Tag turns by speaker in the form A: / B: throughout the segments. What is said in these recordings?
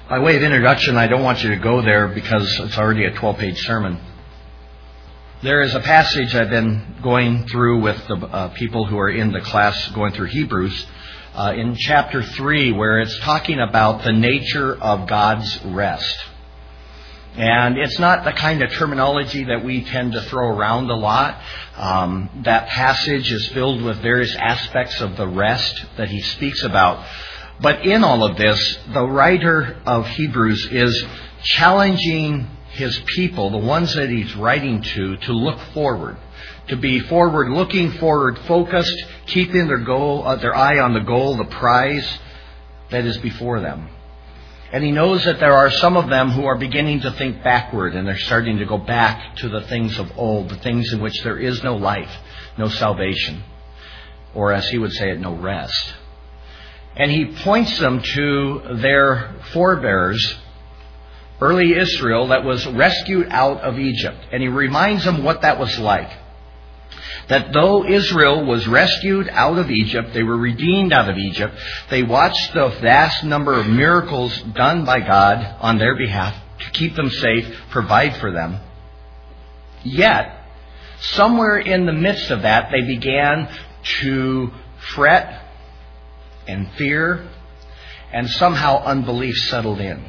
A: By way of introduction, I don't want you to go there because it's already a 12-page sermon. There is a passage I've been going through with the people who are in the class going through Hebrews in chapter 3, where it's talking about the nature of God's rest. And it's not the kind of terminology that we tend to throw around a lot. That passage is filled with various aspects of the rest that he speaks about. But in all of this, the writer of Hebrews is challenging his people, the ones that he's writing to look forward, to be forward, looking forward, focused, keeping their eye on the goal, the prize that is before them. And he knows that there are some of them who are beginning to think backward, and they're starting to go back to the things of old, the things in which there is no life, no salvation, or as he would say it, no rest. And he points them to their forebears, early Israel, that was rescued out of Egypt. And he reminds them what that was like. That though Israel was rescued out of Egypt, they were redeemed out of Egypt, they watched the vast number of miracles done by God on their behalf to keep them safe, provide for them. Yet, somewhere in the midst of that, they began to fret and fear, and somehow unbelief settled in.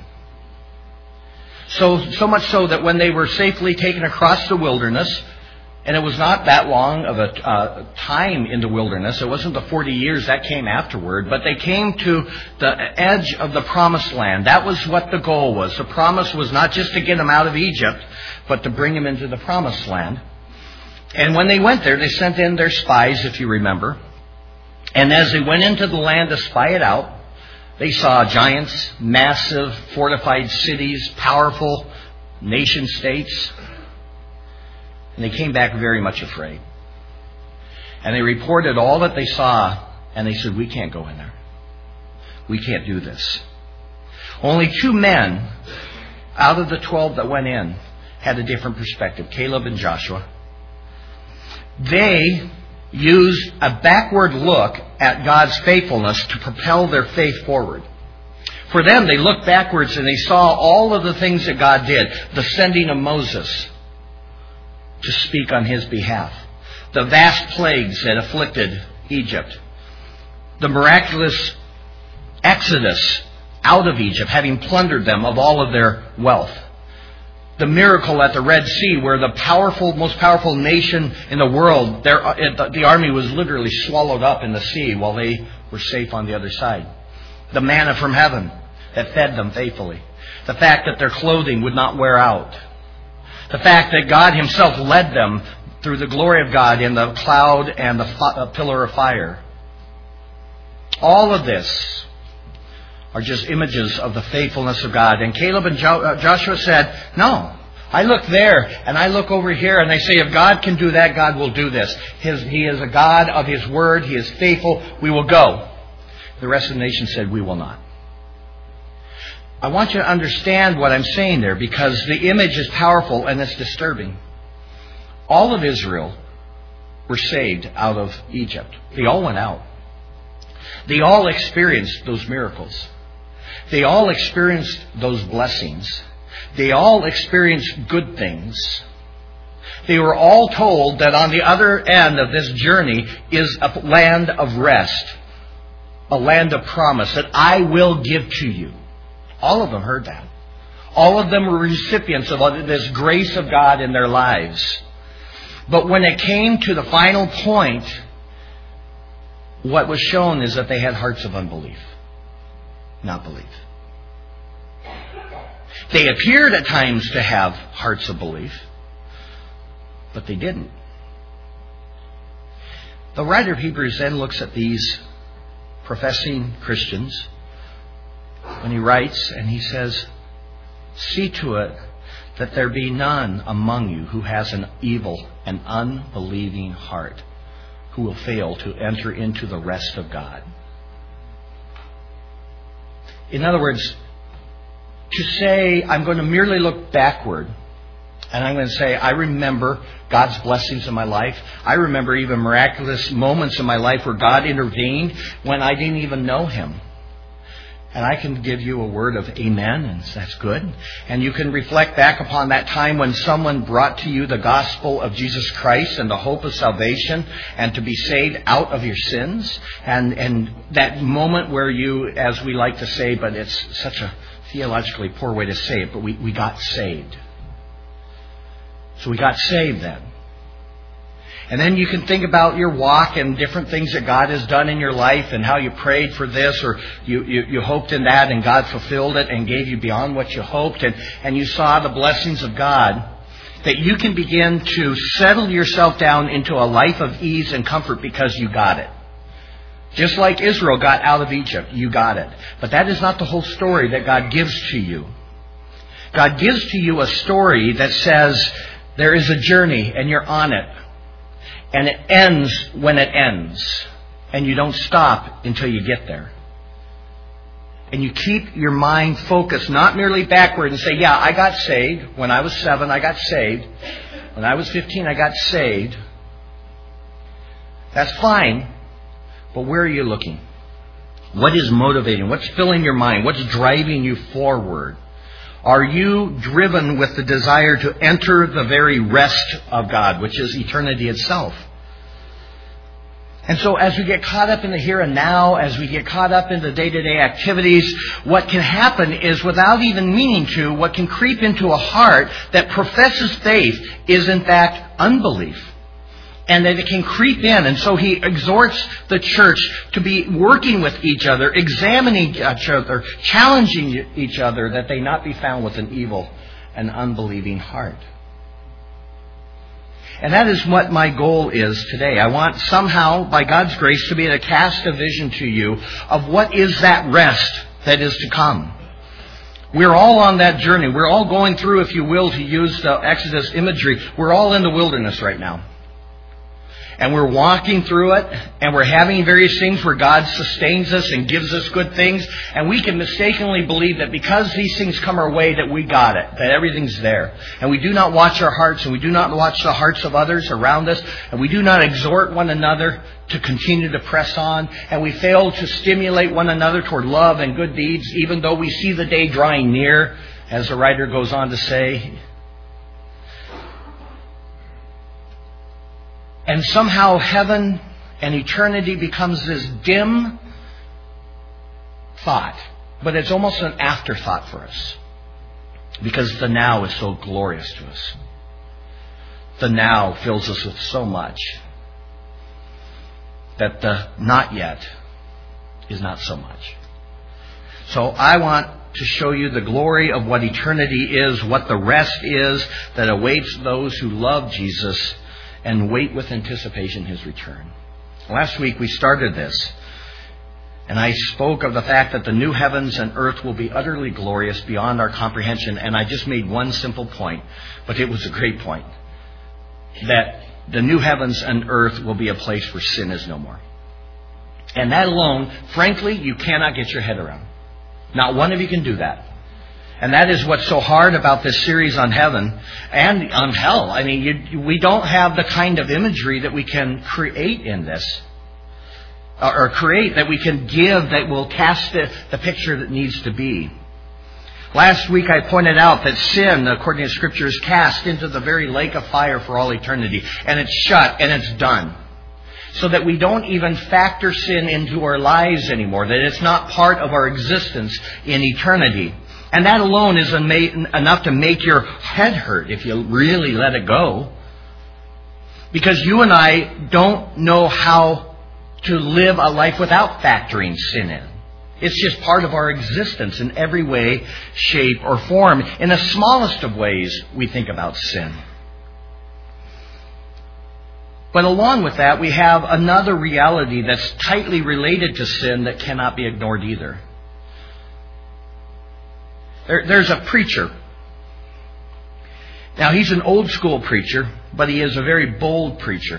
A: So much so that when they were safely taken across the wilderness, and it was not that long of a time in the wilderness, it wasn't the 40 years, that came afterward, but they came to the edge of the promised land. That was what the goal was. The promise was not just to get them out of Egypt, but to bring them into the promised land. And when they went there, they sent in their spies, if you remember. And as they went into the land to spy it out, they saw giants, massive, fortified cities, powerful nation states. And they came back very much afraid. And they reported all that they saw, and they said, we can't go in there. We can't do this. Only 2 men out of the 12 that went in had a different perspective, Caleb and Joshua. They used a backward look at God's faithfulness to propel their faith forward. For them, they looked backwards and they saw all of the things that God did. The sending of Moses to speak on his behalf. The vast plagues that afflicted Egypt. The miraculous exodus out of Egypt, having plundered them of all of their wealth. The miracle at the Red Sea, where the most powerful nation in the world, the army was literally swallowed up in the sea while they were safe on the other side. The manna from heaven that fed them faithfully. The fact that their clothing would not wear out. The fact that God himself led them through the glory of God in the cloud and the pillar of fire. All of this are just images of the faithfulness of God. And Caleb and Joshua said, no, I look there and I look over here and I say, if God can do that, God will do this. He is a God of His word. He is faithful. We will go. The rest of the nation said, we will not. I want you to understand what I'm saying there, because the image is powerful and it's disturbing. All of Israel were saved out of Egypt. They all went out. They all experienced those miracles. They all experienced those blessings. They all experienced good things. They were all told that on the other end of this journey is a land of rest, a land of promise that I will give to you. All of them heard that. All of them were recipients of this grace of God in their lives. But when it came to the final point, what was shown is that they had hearts of unbelief, not belief. They appeared at times to have hearts of belief, but they didn't. The writer of Hebrews then looks at these professing Christians when he writes and he says, see to it that there be none among you who has an evil and unbelieving heart, who will fail to enter into the rest of God. In other words, to say, I'm going to merely look backward, and I'm going to say, I remember God's blessings in my life. I remember even miraculous moments in my life where God intervened when I didn't even know Him. And I can give you a word of amen, and that's good. And you can reflect back upon that time when someone brought to you the gospel of Jesus Christ and the hope of salvation and to be saved out of your sins. And that moment where you, as we like to say, but it's such a theologically poor way to say it, but we got saved. So we got saved then. And then you can think about your walk and different things that God has done in your life and how you prayed for this or you hoped in that and God fulfilled it and gave you beyond what you hoped and you saw the blessings of God, that you can begin to settle yourself down into a life of ease and comfort because you got it. Just like Israel got out of Egypt, you got it. But that is not the whole story that God gives to you. God gives to you a story that says there is a journey and you're on it. And it ends when it ends. And you don't stop until you get there. And you keep your mind focused, not merely backward and say, yeah, I got saved. When I was 7, I got saved. When I was 15, I got saved. That's fine. But where are you looking? What is motivating? What's filling your mind? What's driving you forward? Are you driven with the desire to enter the very rest of God, which is eternity itself? And so as we get caught up in the here and now, as we get caught up in the day-to-day activities, what can happen is, without even meaning to, what can creep into a heart that professes faith is in fact unbelief. And that it can creep in. And so he exhorts the church to be working with each other, examining each other, challenging each other, that they not be found with an evil and unbelieving heart. And that is what my goal is today. I want somehow, by God's grace, to be able to cast a vision to you of what is that rest that is to come. We're all on that journey. We're all going through, if you will, to use the Exodus imagery, we're all in the wilderness right now. And we're walking through it, and we're having various things where God sustains us and gives us good things. And we can mistakenly believe that because these things come our way that we got it, that everything's there. And we do not watch our hearts, and we do not watch the hearts of others around us, and we do not exhort one another to continue to press on. And we fail to stimulate one another toward love and good deeds, even though we see the day drawing near, as the writer goes on to say. And somehow heaven and eternity becomes this dim thought. But it's almost an afterthought for us. Because the now is so glorious to us. The now fills us with so much that the not yet is not so much. So I want to show you the glory of what eternity is, what the rest is that awaits those who love Jesus and wait with anticipation His return. Last week we started this, and I spoke of the fact that the new heavens and earth will be utterly glorious beyond our comprehension, and I just made one simple point, but it was a great point, that the new heavens and earth will be a place where sin is no more. And that alone, frankly, you cannot get your head around. Not one of you can do that. And that is what's so hard about this series on heaven and on hell. I mean, we don't have the kind of imagery that we can create in this. Or create that we can give that will cast the picture that needs to be. Last week I pointed out that sin, according to Scripture, is cast into the very lake of fire for all eternity. And it's shut and it's done. So that we don't even factor sin into our lives anymore. That it's not part of our existence in eternity. And that alone is enough to make your head hurt if you really let it go. Because you and I don't know how to live a life without factoring sin in. It's just part of our existence in every way, shape, or form. In the smallest of ways, we think about sin. But along with that, we have another reality that's tightly related to sin that cannot be ignored either. There's a preacher. Now, he's an old school preacher, but he is a very bold preacher.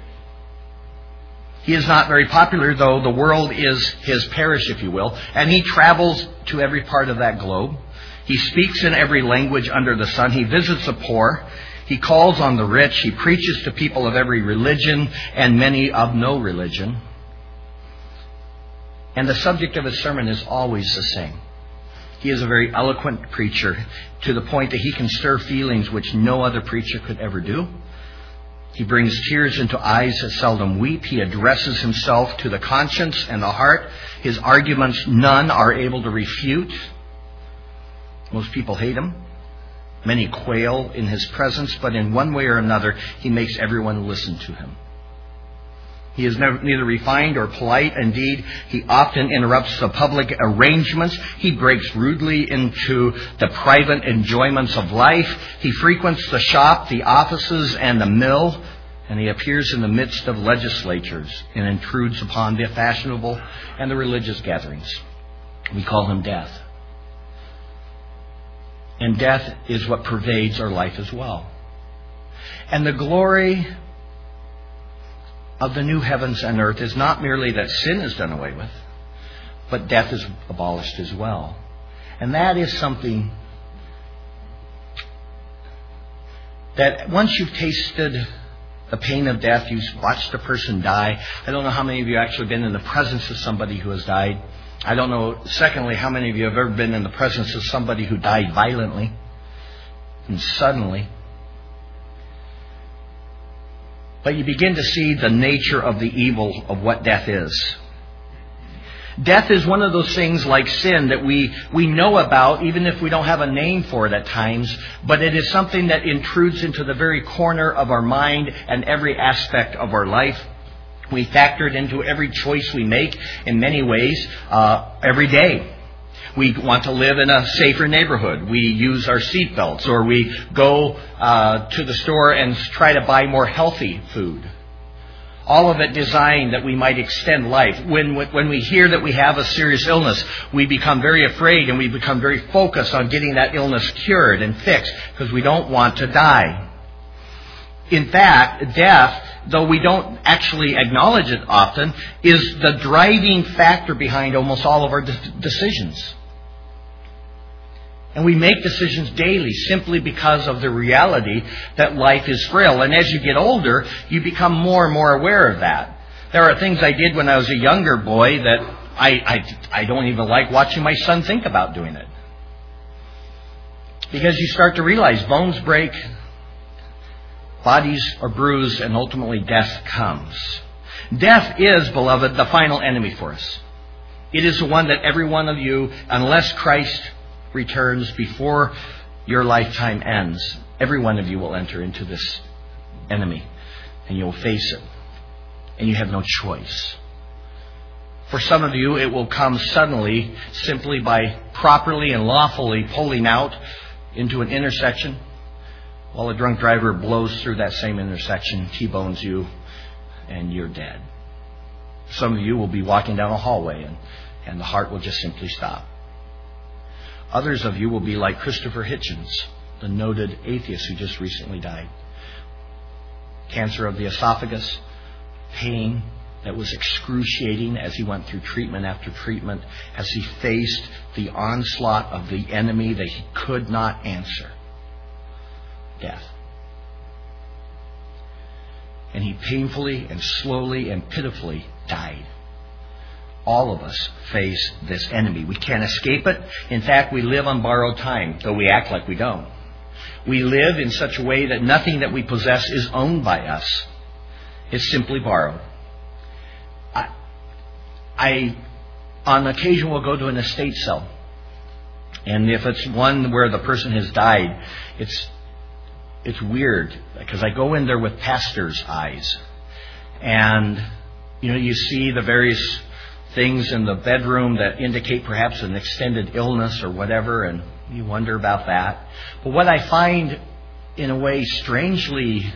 A: He is not very popular, though the world is his parish, if you will, and he travels to every part of that globe. He speaks in every language under the sun. He visits the poor. He calls on the rich. He preaches to people of every religion and many of no religion. And the subject of his sermon is always the same. He is a very eloquent preacher to the point that he can stir feelings which no other preacher could ever do. He brings tears into eyes that seldom weep. He addresses himself to the conscience and the heart. His arguments none are able to refute. Most people hate him. Many quail in his presence, but in one way or another, he makes everyone listen to him. He is neither refined or polite. Indeed, he often interrupts the public arrangements. He breaks rudely into the private enjoyments of life. He frequents the shop, the offices, and the mill. And he appears in the midst of legislatures and intrudes upon the fashionable and the religious gatherings. We call him Death. And death is what pervades our life as well. And the glory of the new heavens and earth is not merely that sin is done away with, but death is abolished as well. And that is something that once you've tasted the pain of death, you've watched a person die. I don't know how many of you have actually been in the presence of somebody who has died. I don't know, secondly, how many of you have ever been in the presence of somebody who died violently and suddenly. But you begin to see the nature of the evil of what death is. Death is one of those things like sin that we know about, even if we don't have a name for it at times, but it is something that intrudes into the very corner of our mind and every aspect of our life. We factor it into every choice we make in many ways every day. We want to live in a safer neighborhood. We use our seatbelts, or we go to the store and try to buy more healthy food. All of it designed that we might extend life. When we hear that we have a serious illness, we become very afraid and we become very focused on getting that illness cured and fixed because we don't want to die. In fact, death, though we don't actually acknowledge it often, is the driving factor behind almost all of our decisions. And we make decisions daily simply because of the reality that life is frail. And as you get older, you become more and more aware of that. There are things I did when I was a younger boy that I don't even like watching my son think about doing it. Because you start to realize bones break, bodies are bruised, and ultimately death comes. Death is, beloved, the final enemy for us. It is the one that every one of you, unless Christ returns before your lifetime ends, every one of you will enter into this enemy, and you'll face it, and you have no choice. For some of you, it will come suddenly simply by properly and lawfully pulling out into an intersection while a drunk driver blows through that same intersection, T-bones you, and you're dead. Some of you will be walking down a hallway and the heart will just simply stop. Others of you will be like Christopher Hitchens, the noted atheist who just recently died. Cancer of the esophagus, pain that was excruciating as he went through treatment after treatment, as he faced the onslaught of the enemy that he could not answer. Death. And he painfully and slowly and pitifully died. All of us face this enemy. We can't escape it. In fact, we live on borrowed time, though we act like we don't. We live in such a way that nothing that we possess is owned by us. It's simply borrowed. I on occasion, will go to an estate sale. And if it's one where the person has died, it's weird, because I go in there with pastor's eyes. And, you see the various things in the bedroom that indicate perhaps an extended illness or whatever, and you wonder about that. But what I find, in a way, strangely,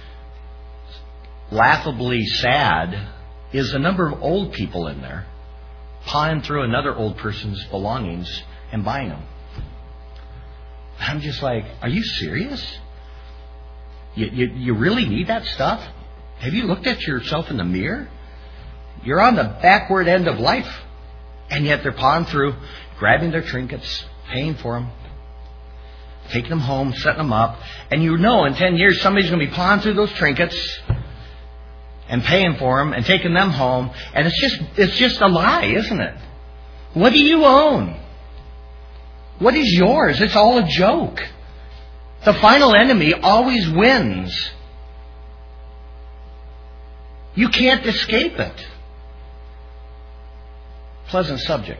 A: laughably sad, is the number of old people in there pawing through another old person's belongings and buying them. I'm just like, are you serious? You really need that stuff? Have you looked at yourself in the mirror? You're on the backward end of life. And yet they're pawing through, grabbing their trinkets, paying for them, taking them home, setting them up. And in 10 years, somebody's going to be pawing through those trinkets. and paying for them and taking them home. And it's just a lie, isn't it? What do you own? What is yours? It's all a joke. The final enemy always wins. You can't escape it. Pleasant subject.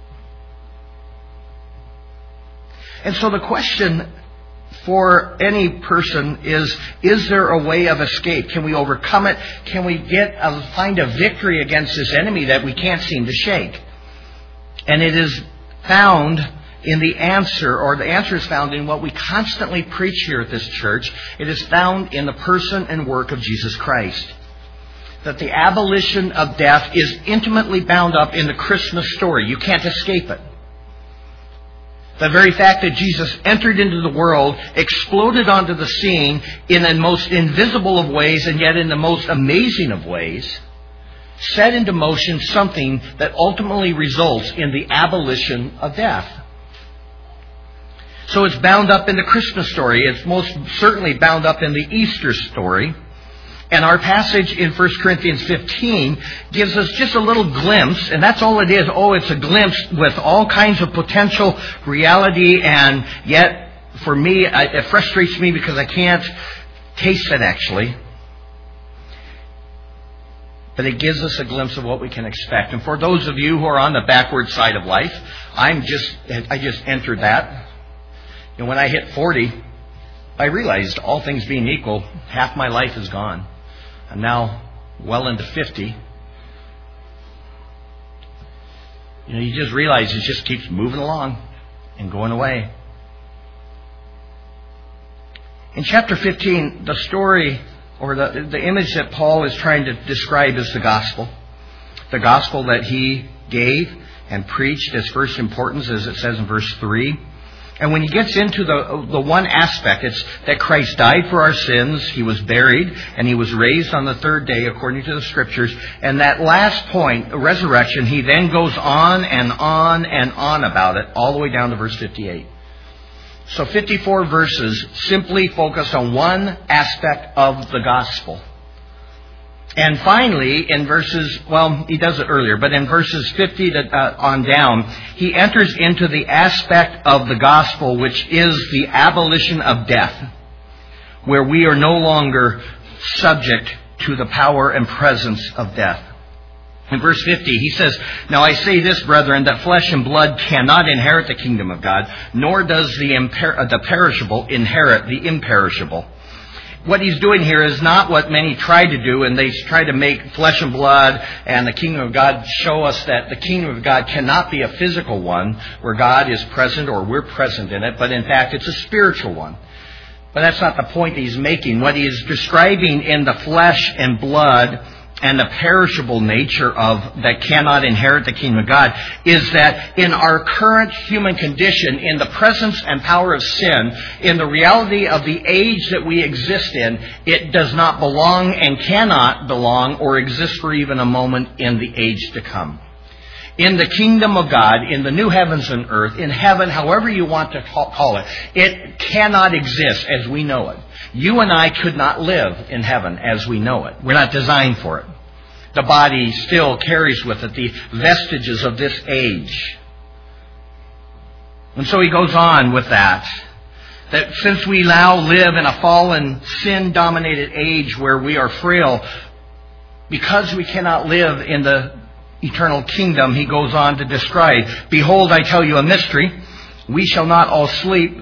A: And so the question for any person is there a way of escape? Can we overcome it? Can we find a victory against this enemy that we can't seem to shake? And it is found in the answer, or the answer is found in what we constantly preach here at this church. It is found in the person and work of Jesus Christ. That the abolition of death is intimately bound up in the Christmas story. You can't escape it. The very fact that Jesus entered into the world, exploded onto the scene in the most invisible of ways and yet in the most amazing of ways, set into motion something that ultimately results in the abolition of death. So it's bound up in the Christmas story. It's most certainly bound up in the Easter story. And our passage in 1 Corinthians 15 gives us just a little glimpse, and that's all it is. Oh, it's a glimpse with all kinds of potential reality, and yet, for me, it frustrates me because I can't taste it actually. But it gives us a glimpse of what we can expect. And for those of you who are on the backward side of life, I just entered that. And when I hit 40, I realized, all things being equal, half my life is gone. I'm now well into 50. You just realize it just keeps moving along and going away. In chapter 15, the story, or the image that Paul is trying to describe is the gospel. The gospel that he gave and preached as first importance, as it says in verse 3. And when he gets into the one aspect, it's that Christ died for our sins, he was buried, and he was raised on the third day according to the Scriptures. And that last point, the resurrection, he then goes on and on and on about it, all the way down to verse 58. So 54 verses simply focus on one aspect of the gospel. And finally, in he does it earlier, but in verses 50 on down, he enters into the aspect of the gospel which is the abolition of death, where we are no longer subject to the power and presence of death. In verse 50, he says, "Now I say this, brethren, that flesh and blood cannot inherit the kingdom of God, nor does the perishable inherit the imperishable." What he's doing here is not what many try to do, and they try to make flesh and blood and the kingdom of God show us that the kingdom of God cannot be a physical one where God is present or we're present in it, but in fact it's a spiritual one. But that's not the point he's making. What he is describing in the flesh and blood and the perishable nature of that cannot inherit the kingdom of God is that in our current human condition, in the presence and power of sin, in the reality of the age that we exist in, it does not belong and cannot belong or exist for even a moment in the age to come. In the kingdom of God, in the new heavens and earth, in heaven, however you want to call it, it cannot exist as we know it. You and I could not live in heaven as we know it. We're not designed for it. The body still carries with it the vestiges of this age. And so he goes on with that since we now live in a fallen, sin-dominated age where we are frail, because we cannot live in the eternal kingdom, he goes on to describe, "Behold, I tell you a mystery. We shall not all sleep,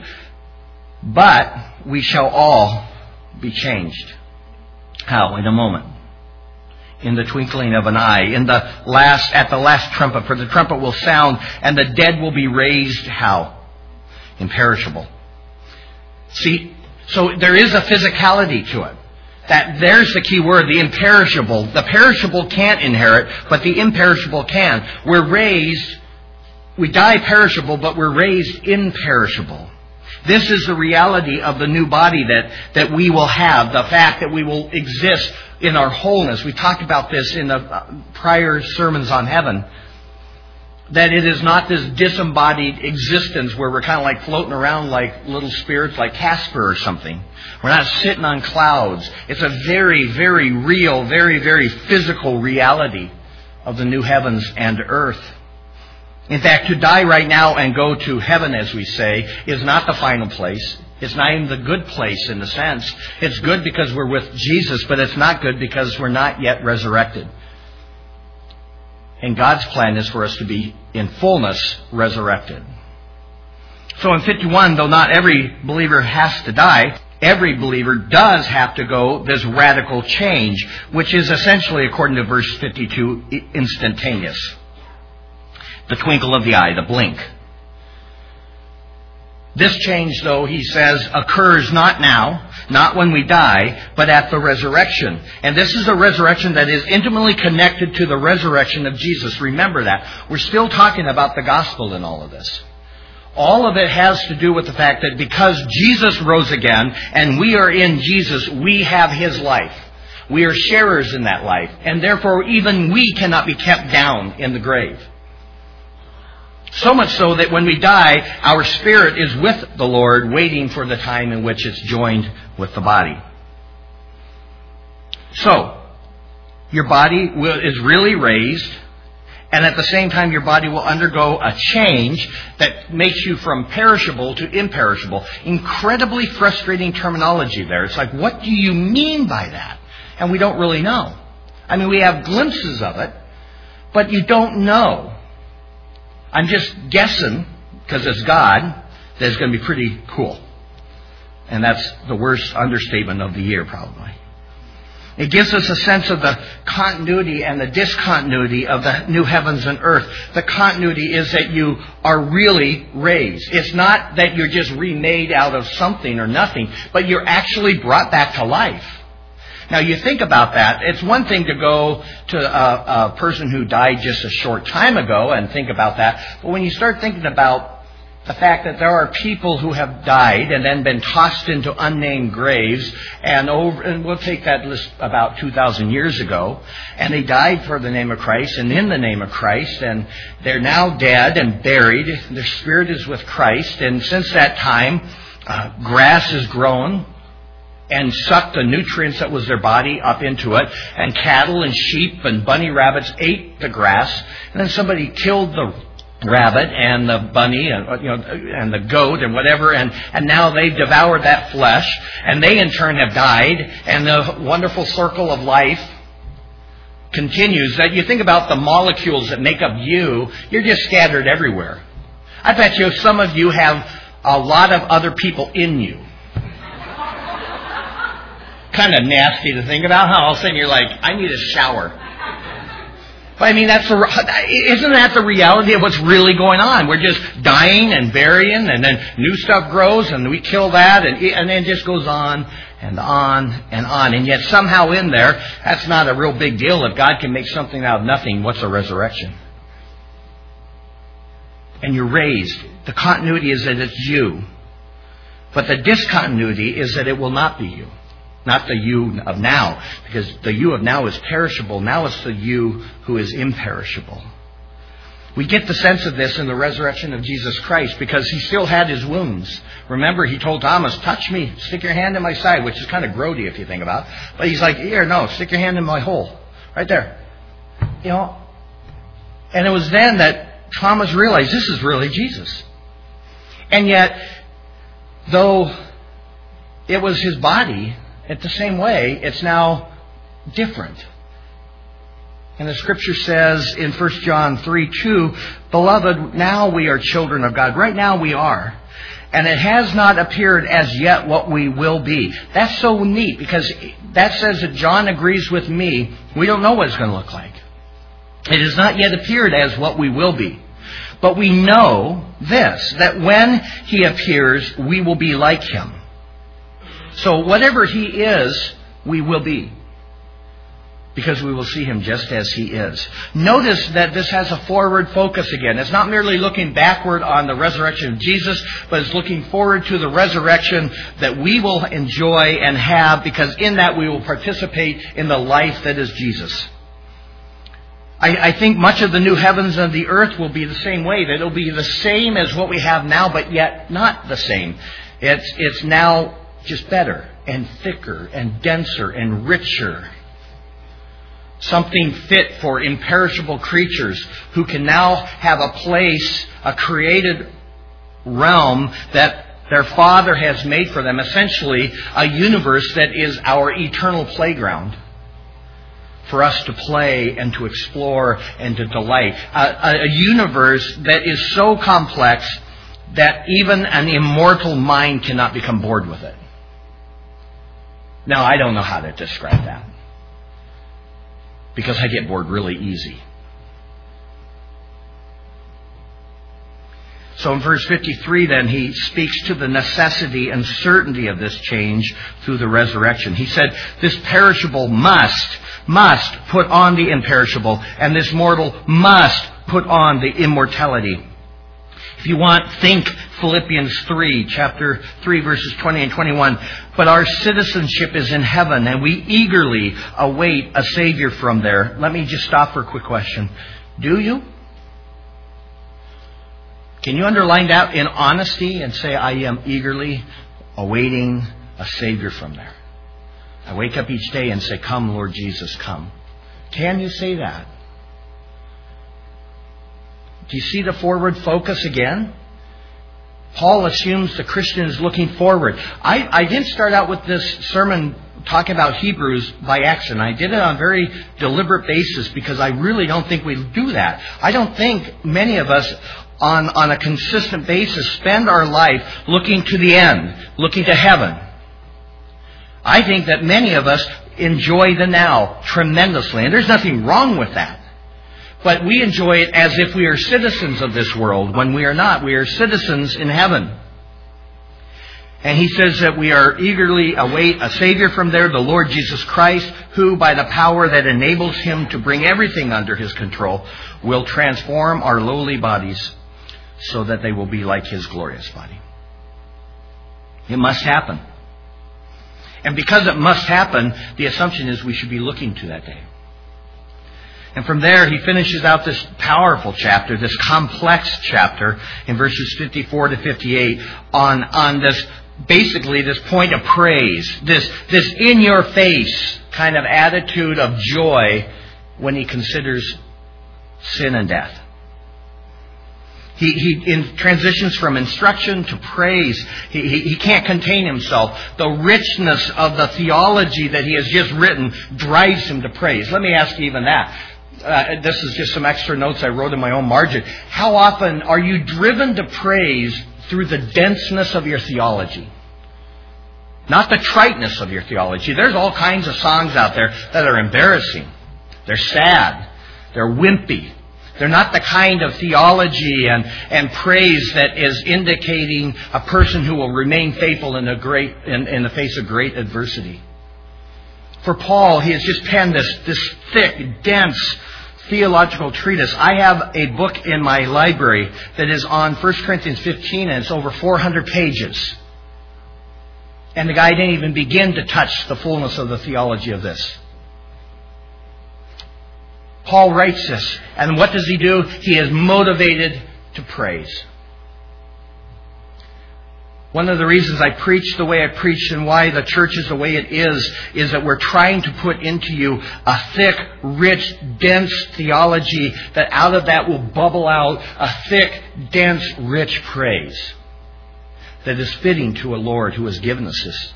A: but we shall all be changed." How? In a moment. In the twinkling of an eye. At the last trumpet. For the trumpet will sound, and the dead will be raised. How? Imperishable. See, so there is a physicality to it. There's the key word, the imperishable. The perishable can't inherit, but the imperishable can. We die perishable, but we're raised imperishable. This is the reality of the new body that we will have, the fact that we will exist in our wholeness. We talked about this in the prior sermons on heaven. That it is not this disembodied existence where we're kind of like floating around like little spirits like Casper or something. We're not sitting on clouds. It's a very, very real, very, very physical reality of the new heavens and earth. In fact, to die right now and go to heaven, as we say, is not the final place. It's not even the good place in the sense. It's good because we're with Jesus, but it's not good because we're not yet resurrected. And God's plan is for us to be in fullness resurrected. So in 51, though not every believer has to die, every believer does have to go this radical change, which is essentially, according to verse 52, instantaneous. The twinkle of the eye, the blink. This change, though, he says, occurs not now, not when we die, but at the resurrection. And this is a resurrection that is intimately connected to the resurrection of Jesus. Remember that. We're still talking about the gospel in all of this. All of it has to do with the fact that because Jesus rose again and we are in Jesus, we have His life. We are sharers in that life. And therefore, even we cannot be kept down in the grave. So much so that when we die, our spirit is with the Lord, waiting for the time in which it's joined with the body. So, your body is really raised, and at the same time your body will undergo a change that makes you from perishable to imperishable. Incredibly frustrating terminology there. It's like, what do you mean by that? And we don't really know. I mean, we have glimpses of it, but you don't know. I'm just guessing, because it's God, that it's going to be pretty cool. And that's the worst understatement of the year, probably. It gives us a sense of the continuity and the discontinuity of the new heavens and earth. The continuity is that you are really raised. It's not that you're just remade out of something or nothing, but you're actually brought back to life. Now, you think about that. It's one thing to go to a person who died just a short time ago and think about that. But when you start thinking about the fact that there are people who have died and then been tossed into unnamed graves, and we'll take that list about 2,000 years ago, and they died for the name of Christ and in the name of Christ, and they're now dead and buried. Their spirit is with Christ, and since that time, grass has grown and sucked the nutrients that was their body up into it, and cattle and sheep and bunny rabbits ate the grass, and then somebody killed the rabbit and the bunny and the goat and whatever, and now they've devoured that flesh, and they in turn have died, and the wonderful circle of life continues. That you think about the molecules that make up you're just scattered everywhere. I bet you some of you have a lot of other people in you. Kind of nasty to think about, huh? All of a sudden you're like, I need a shower. But I mean, isn't that the reality of what's really going on? We're just dying and burying, and then new stuff grows, and we kill that, and then it just goes on and on and on. And yet somehow in there, that's not a real big deal. If God can make something out of nothing, what's a resurrection? And you're raised. The continuity is that it's you. But the discontinuity is that it will not be you. Not the you of now, because the you of now is perishable. Now it's the you who is imperishable. We get the sense of this in the resurrection of Jesus Christ, because He still had His wounds. Remember, He told Thomas, touch me, stick your hand in my side, which is kind of grody if you think about it. But He's like, here, no, stick your hand in my hole. Right there. And it was then that Thomas realized this is really Jesus. And yet, though it was His body, in the same way, it's now different. And the Scripture says in 1 John 3:2, Beloved, now we are children of God. Right now we are. And it has not appeared as yet what we will be. That's so neat, because that says that John agrees with me. We don't know what it's going to look like. It has not yet appeared as what we will be. But we know this, that when He appears, we will be like Him. So whatever He is, we will be. Because we will see Him just as He is. Notice that this has a forward focus again. It's not merely looking backward on the resurrection of Jesus, but it's looking forward to the resurrection that we will enjoy and have, because in that we will participate in the life that is Jesus. I think much of the new heavens and the earth will be the same way. That it'll be the same as what we have now, but yet not the same. It's now just better and thicker and denser and richer. Something fit for imperishable creatures who can now have a place, a created realm that their Father has made for them. Essentially, a universe that is our eternal playground for us to play and to explore and to delight. A universe that is so complex that even an immortal mind cannot become bored with it. Now, I don't know how to describe that, because I get bored really easy. So in verse 53 then, he speaks to the necessity and certainty of this change through the resurrection. He said, this perishable must put on the imperishable, and this mortal must put on the immortality. If you want, think Philippians 3, chapter 3, verses 20 and 21. But our citizenship is in heaven, and we eagerly await a Savior from there. Let me just stop for a quick question. Do you? Can you underline that in honesty and say, I am eagerly awaiting a Savior from there? I wake up each day and say, come, Lord Jesus, come. Can you say that? Do you see the forward focus again? Paul assumes the Christian is looking forward. I didn't start out with this sermon talking about Hebrews by accident. I did it on a very deliberate basis because I really don't think we do that. I don't think many of us on a consistent basis spend our life looking to the end, looking to heaven. I think that many of us enjoy the now tremendously, and there's nothing wrong with that. But we enjoy it as if we are citizens of this world, when we are not. We are citizens in heaven. And he says that we are eagerly await a Savior from there, the Lord Jesus Christ, who, by the power that enables Him to bring everything under His control, will transform our lowly bodies so that they will be like His glorious body. It must happen. And because it must happen, the assumption is we should be looking to that day. And from there, he finishes out this powerful chapter, this complex chapter, in verses 54 to 58, on this, basically this point of praise, this in-your-face kind of attitude of joy when he considers sin and death. He transitions from instruction to praise. He can't contain himself. The richness of the theology that he has just written drives him to praise. Let me ask you even that. This is just some extra notes I wrote in my own margin. How often are you driven to praise through the denseness of your theology? Not the triteness of your theology. There's all kinds of songs out there that are embarrassing. They're sad. They're wimpy. They're not the kind of theology and praise that is indicating a person who will remain faithful in the face of great adversity. For Paul, he has just penned this thick, dense theological treatise. I have a book in my library that is on 1 Corinthians 15, and it's over 400 pages. And the guy didn't even begin to touch the fullness of the theology of this. Paul writes this, and what does he do? He is motivated to praise. One of the reasons I preach the way I preach and why the church is the way it is that we're trying to put into you a thick, rich, dense theology that out of that will bubble out a thick, dense, rich praise that is fitting to a Lord who has given us this.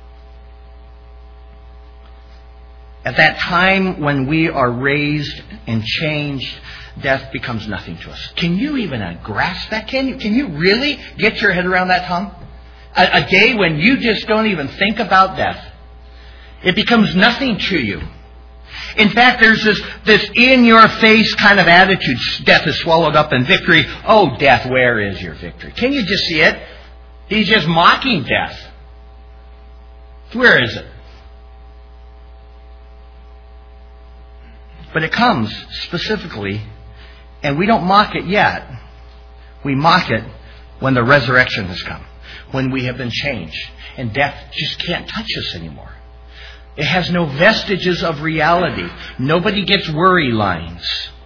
A: At that time when we are raised and changed, death becomes nothing to us. Can you even grasp that? Can you really get your head around that, Tom? A day when you just don't even think about death. It becomes nothing to you. In fact, there's this in-your-face kind of attitude. Death is swallowed up in victory. Oh, death, where is your victory? Can you just see it? He's just mocking death. Where is it? But it comes specifically, and we don't mock it yet. We mock it when the resurrection has come, when we have been changed, and death just can't touch us anymore. It has no vestiges of reality. Nobody gets worry lines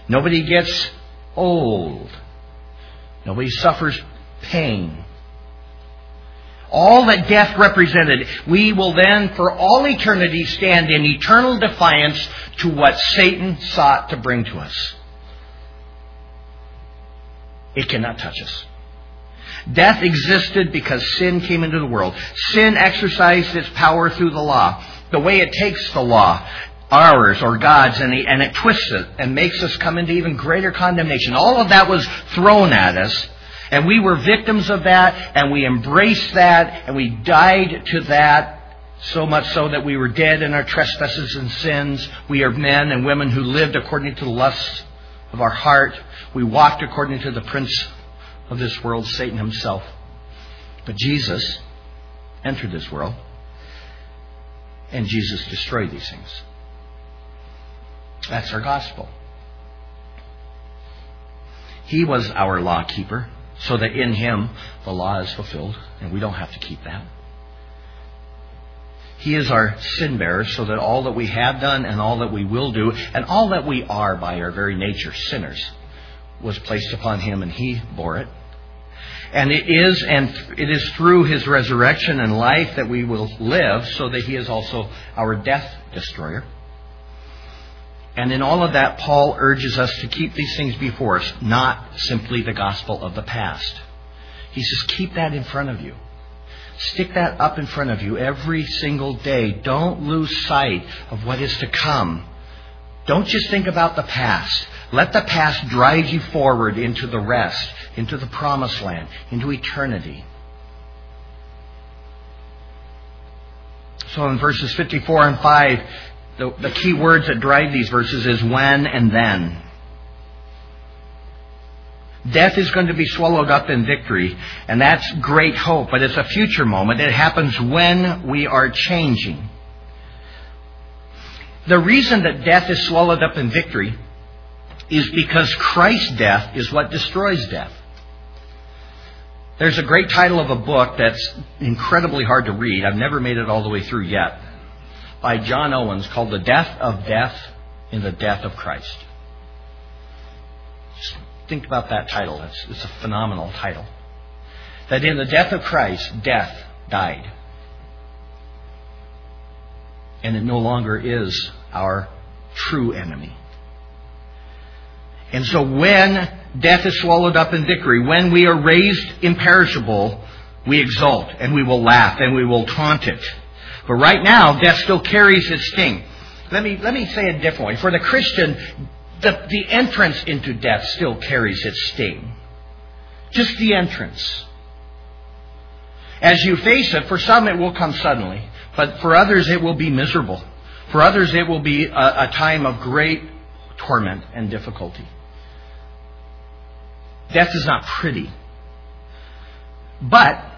A: Nobody gets old. Nobody suffers pain. All that death represented, we will then for all eternity stand in eternal defiance to what Satan sought to bring to us. It cannot touch us. Death existed because sin came into the world. Sin exercised its power through the law. The way it takes the law, ours or God's, and it twists it and makes us come into even greater condemnation. All of that was thrown at us. And we were victims of that, and we embraced that, and we died to that, so much so that we were dead in our trespasses and sins. We are men and women who lived according to the lusts of our heart. We walked according to the prince of this world, Satan himself. But Jesus entered this world, and Jesus destroyed these things. That's our gospel. He was our law keeper, so that in Him the law is fulfilled, and we don't have to keep that. He is our sin bearer, so that all that we have done and all that we will do, and all that we are by our very nature, sinners, was placed upon Him, and He bore it. And it is through His resurrection and life that we will live, so that He is also our death destroyer. And in all of that, Paul urges us to keep these things before us, not simply the gospel of the past. He says, keep that in front of you. Stick that up in front of you every single day. Don't lose sight of what is to come. Don't just think about the past. Let the past drive you forward into the rest, into the promised land, into eternity. So in verses 54 and 5, the key words that drive these verses is when and then. Death is going to be swallowed up in victory, and that's great hope, but it's a future moment. It happens when we are changing. The reason that death is swallowed up in victory is because Christ's death is what destroys death. There's a great title of a book that's incredibly hard to read. I've never made it all the way through yet, by John Owens, called The Death of Death in the Death of Christ. Just think about that title. It's a phenomenal title. That in the death of Christ, death died. And it no longer is our true enemy. And so when death is swallowed up in victory, when we are raised imperishable, we exult and we will laugh and we will taunt it. But right now, death still carries its sting. Let me say it a different way. For the Christian, the entrance into death still carries its sting. Just the entrance. As you face it, for some it will come suddenly, but for others it will be miserable. For others it will be a time of great torment and difficulty. Death is not pretty. But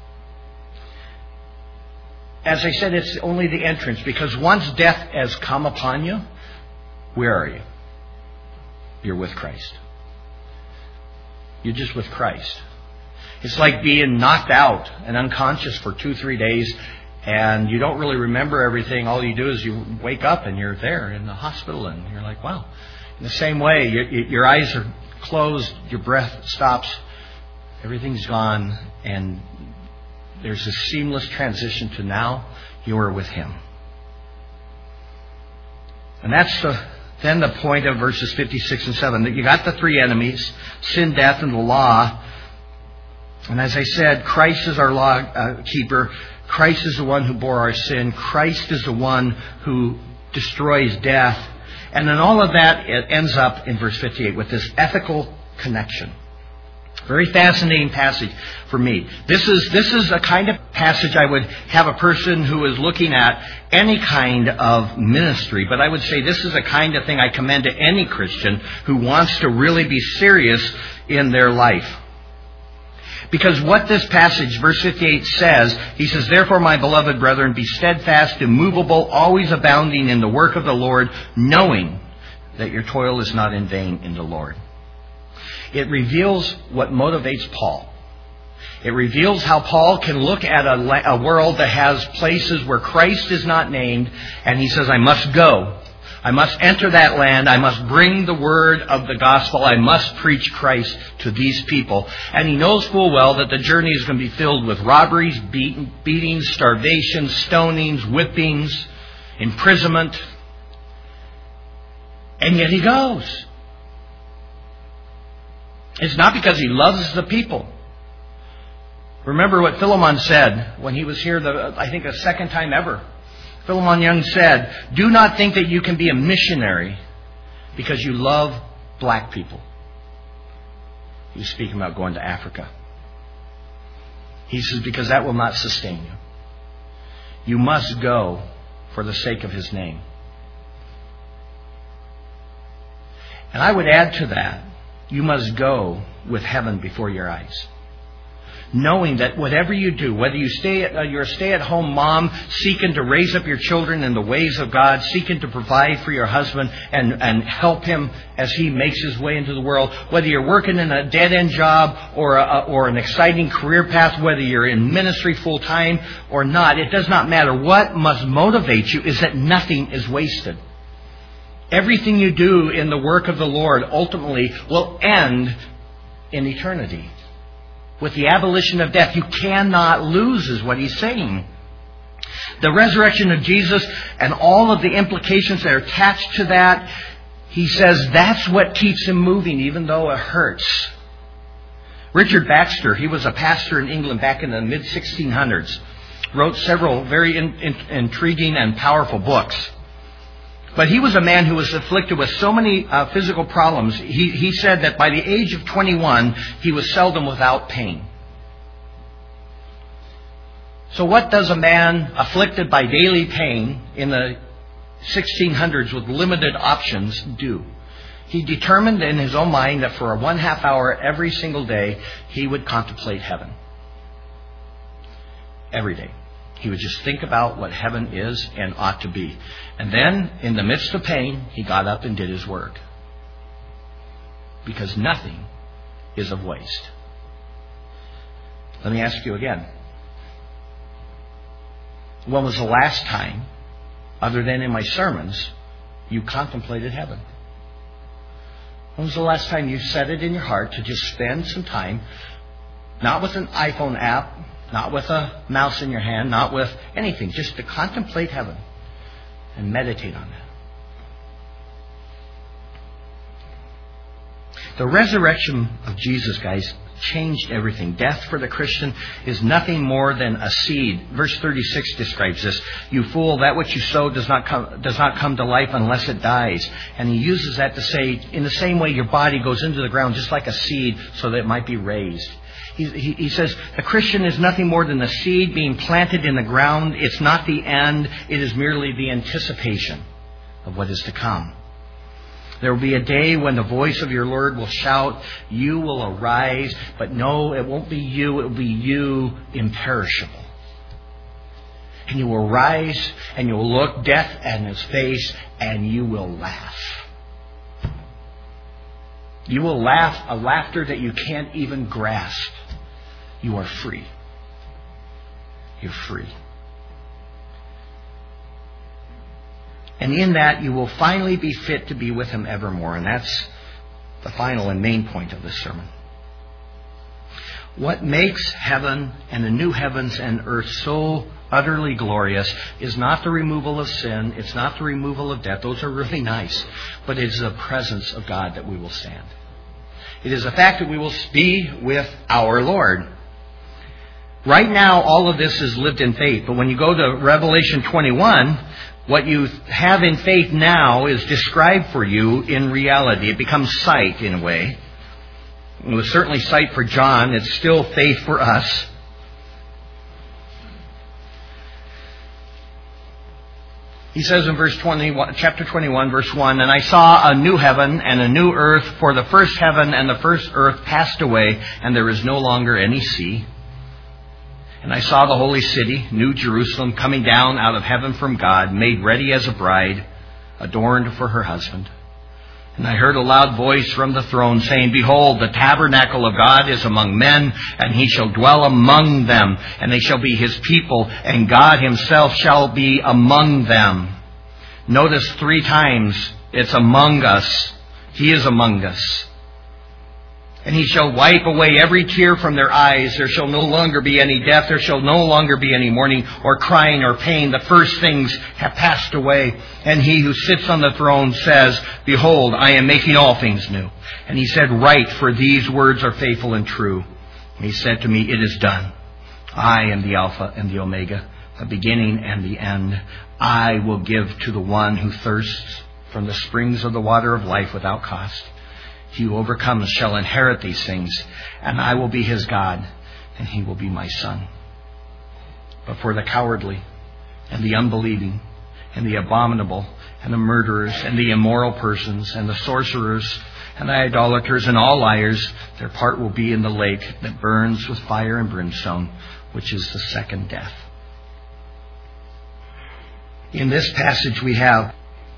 A: as I said, it's only the entrance, because once death has come upon you, where are you? You're with Christ. You're just with Christ. It's like being knocked out and unconscious for 2-3 days, and you don't really remember everything. All you do is you wake up and you're there in the hospital, and you're like, wow. In the same way, your eyes are closed, your breath stops, everything's gone, and there's a seamless transition to now you are with Him. And that's then the point of verses 56 and 7. That you got the three enemies, sin, death, and the law. And as I said, Christ is our law keeper. Christ is the one who bore our sin. Christ is the one who destroys death. And then all of that, it ends up in verse 58 with this ethical connection. Very fascinating passage for me. This is a kind of passage I would have a person who is looking at any kind of ministry, but I would say this is a kind of thing I commend to any Christian who wants to really be serious in their life. Because what this passage, verse 58, says, he says, "Therefore, my beloved brethren, be steadfast, immovable, always abounding in the work of the Lord, knowing that your toil is not in vain in the Lord." It reveals what motivates Paul. It reveals how Paul can look at a world that has places where Christ is not named, and he says, I must go. I must enter that land. I must bring the word of the gospel. I must preach Christ to these people. And he knows full well that the journey is going to be filled with robberies, beatings, starvation, stonings, whippings, imprisonment. And yet he goes. It's not because he loves the people. Remember what Philemon said when he was here, I think the second time ever. Philemon Young said, "Do not think that you can be a missionary because you love black people." He was speaking about going to Africa. He says, because that will not sustain you. You must go for the sake of his name. And I would add to that, you must go with heaven before your eyes. Knowing that whatever you do, whether you're a stay-at-home mom seeking to raise up your children in the ways of God, seeking to provide for your husband and help him as he makes his way into the world, whether you're working in a dead-end job or an exciting career path, whether you're in ministry full-time or not, it does not matter. What must motivate you is that nothing is wasted. Everything you do in the work of the Lord ultimately will end in eternity. With the abolition of death, you cannot lose, is what he's saying. The resurrection of Jesus and all of the implications that are attached to that, he says that's what keeps him moving, even though it hurts. Richard Baxter, he was a pastor in England back in the mid-1600s, wrote several very intriguing and powerful books. But he was a man who was afflicted with so many physical problems. He said that by the age of 21, he was seldom without pain. So what does a man afflicted by daily pain in the 1600s with limited options do? He determined in his own mind that for 1/2 hour every single day, he would contemplate heaven. Every day. He would just think about what heaven is and ought to be. And then, in the midst of pain, he got up and did his work. Because nothing is of waste. Let me ask you again. When was the last time, other than in my sermons, you contemplated heaven? When was the last time you set it in your heart to just spend some time, not with an iPhone app, not with a mouse in your hand, not with anything, just to contemplate heaven and meditate on that? The resurrection of Jesus, guys, changed everything. Death for the Christian is nothing more than a seed. Verse 36 describes this. You fool, that which you sow does not come to life unless it dies. And he uses that to say, in the same way your body goes into the ground just like a seed so that it might be raised. He says the Christian is nothing more than a seed being planted in the ground. It's not the end. It is merely the anticipation of what is to come. There will be a day when the voice of your Lord will shout, you will arise. But no, it won't be you. It will be you imperishable. And you will rise and you will look death in his face and you will laugh. You will laugh a laughter that you can't even grasp. You are free. You're free. And in that, you will finally be fit to be with him evermore. And that's the final and main point of this sermon. What makes heaven and the new heavens and earth so utterly glorious is not the removal of sin. It's not the removal of death. Those are really nice. But it's the presence of God that we will stand. It is the fact that we will be with our Lord. Right now, all of this is lived in faith. But when you go to Revelation 21, what you have in faith now is described for you in reality. It becomes sight in a way. It was certainly sight for John. It's still faith for us. He says in chapter 21, verse 1, and I saw a new heaven and a new earth, for the first heaven and the first earth passed away, and there is no longer any sea. And I saw the holy city, New Jerusalem, coming down out of heaven from God, made ready as a bride, adorned for her husband. And I heard a loud voice from the throne saying, behold, the tabernacle of God is among men, and he shall dwell among them, and they shall be his people, and God himself shall be among them. Notice 3 times it's among us. He is among us. And He shall wipe away every tear from their eyes. There shall no longer be any death. There shall no longer be any mourning or crying or pain. The first things have passed away. And He who sits on the throne says, Behold, I am making all things new. And He said, Write, for these words are faithful and true. And He said to me, It is done. I am the Alpha and the Omega, the beginning and the end. I will give to the one who thirsts from the springs of the water of life without cost. He who overcomes shall inherit these things, and I will be his God, and he will be my son. But for the cowardly, and the unbelieving, and the abominable, and the murderers, and the immoral persons, and the sorcerers, and the idolaters, and all liars, their part will be in the lake that burns with fire and brimstone, which is the second death. In this passage we have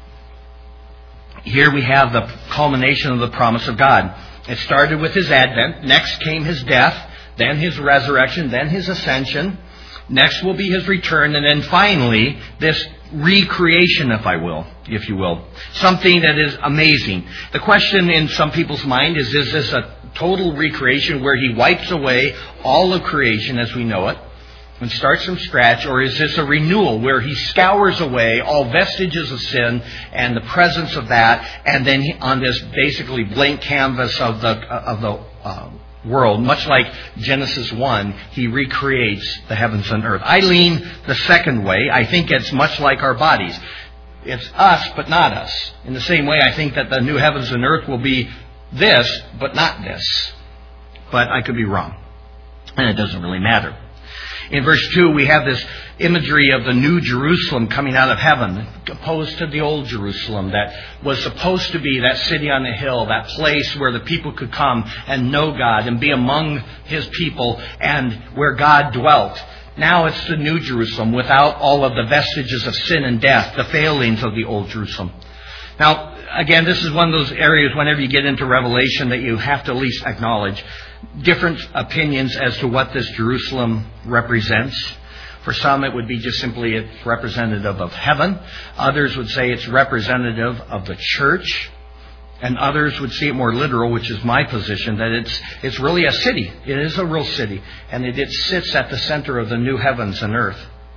A: the culmination of the promise of God. It started with His advent. Next came His death. Then His resurrection. Then His ascension. Next will be His return. And then finally, this recreation, if you will. Something that is amazing. The question in some people's mind is this a total recreation where He wipes away all of creation as we know it and starts from scratch, or is this a renewal where He scours away all vestiges of sin and the presence of that, and then on this basically blank canvas of the world, much like Genesis 1, He recreates the heavens and earth? I lean the second way. I think it's much like our bodies. It's us, but not us. In the same way, I think that the new heavens and earth will be this, but not this. But I could be wrong. And it doesn't really matter. In verse 2, we have this imagery of the new Jerusalem coming out of heaven, opposed to the old Jerusalem that was supposed to be that city on the hill, that place where the people could come and know God and be among His people and where God dwelt. Now it's the new Jerusalem without all of the vestiges of sin and death, the failings of the old Jerusalem. Now, again, this is one of those areas whenever you get into Revelation that you have to at least acknowledge different opinions as to what this Jerusalem represents. For some, it would be just simply it's representative of heaven. Others would say it's representative of the church. And others would see it more literal, which is my position, that it's really a city. It is a real city. And it sits at the center of the new heavens and earth.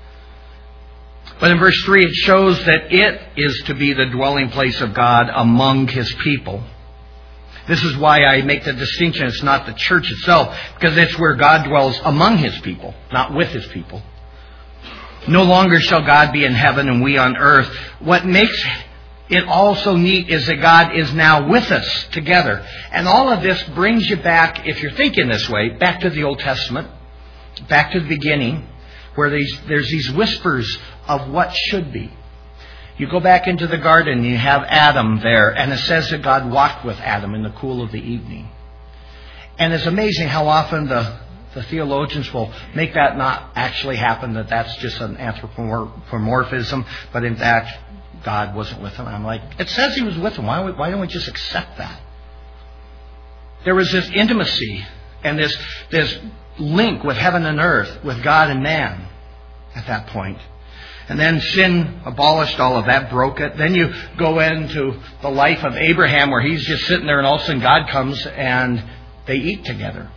A: But in verse 3, it shows that it is to be the dwelling place of God among His people. This is why I make the distinction. It's not the church itself, because it's where God dwells among His people, not with His people. No longer shall God be in heaven and we on earth. What makes it also neat is that God is now with us together. And all of this brings you back, if you're thinking this way, back to the Old Testament, back to the beginning, where there's these whispers of what should be. You go back into the garden and you have Adam there, and it says that God walked with Adam in the cool of the evening. And it's amazing how often the theologians will make that not actually happen, that that's just an anthropomorphism, but in fact, God wasn't with him. And I'm like, it says He was with him. Why don't we just accept that? There was this intimacy and this link with heaven and earth, with God and man at that point. And then sin abolished all of that, broke it. Then you go into the life of Abraham where he's just sitting there and all of a sudden God comes and they eat together.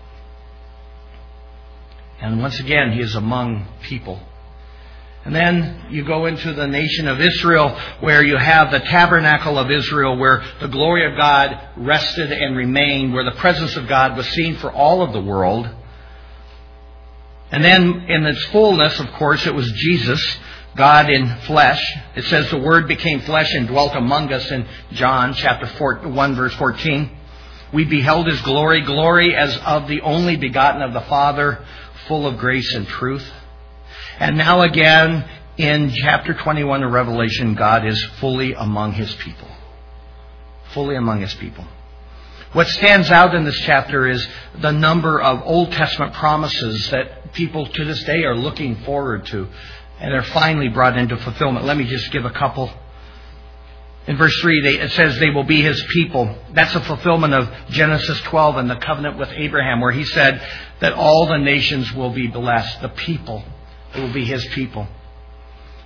A: And once again, He is among people. And then you go into the nation of Israel where you have the tabernacle of Israel where the glory of God rested and remained, where the presence of God was seen for all of the world. And then in its fullness, of course, it was Jesus, God in flesh. It says the Word became flesh and dwelt among us in John chapter 1, verse 14. We beheld His glory, glory as of the only begotten of the Father, full of grace and truth. And now again, in chapter 21 of Revelation, God is fully among His people. Fully among His people. What stands out in this chapter is the number of Old Testament promises that people to this day are looking forward to. And they're finally brought into fulfillment. Let me just give a couple. In verse 3, it says they will be His people. That's a fulfillment of Genesis 12 and the covenant with Abraham, where He said that all the nations will be blessed. The people, it will be His people.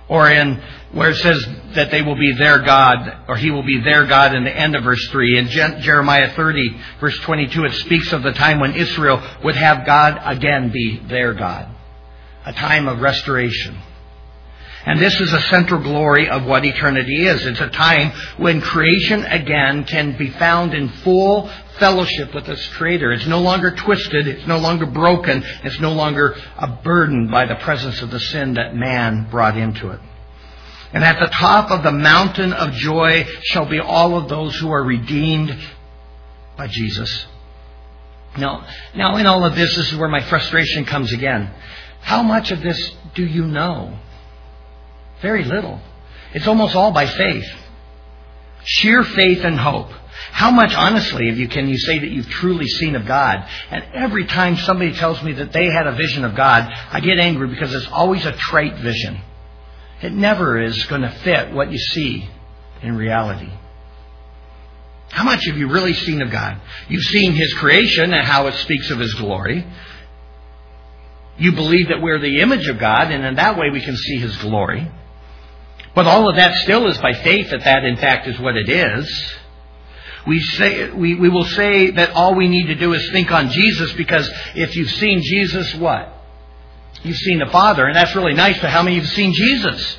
A: Or in where it says that they will be their God, or He will be their God in the end of verse 3. In Jeremiah 30, verse 22, it speaks of the time when Israel would have God again be their God. A time of restoration. And this is a central glory of what eternity is. It's a time when creation again can be found in full fellowship with its Creator. It's no longer twisted. It's no longer broken. It's no longer burdened by the presence of the sin that man brought into it. And at the top of the mountain of joy shall be all of those who are redeemed by Jesus. Now in all of this is where my frustration comes again. How much of this do you know? Very little. It's almost all by faith. Sheer faith and hope. How much, honestly, can you say that you've truly seen of God? And every time somebody tells me that they had a vision of God, I get angry because it's always a trite vision. It never is going to fit what you see in reality. How much have you really seen of God? You've seen His creation and how it speaks of His glory. You believe that we're the image of God, and in that way we can see His glory. But all of that still is by faith that in fact is what it is. We will say that all we need to do is think on Jesus, because if you've seen Jesus, what? You've seen the Father, and that's really nice, but how many have seen Jesus?